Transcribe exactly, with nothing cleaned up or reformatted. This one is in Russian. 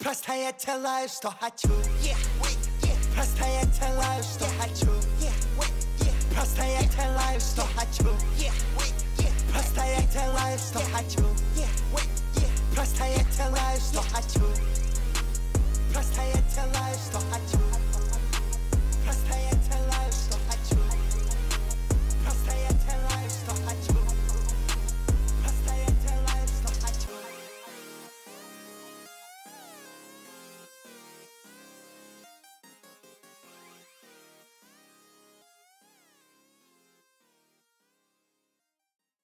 Просто я делаю, что хочу. Просто я делаю, что хочу. Просто я делаю, что хочу. Просто я делаю, что хочу.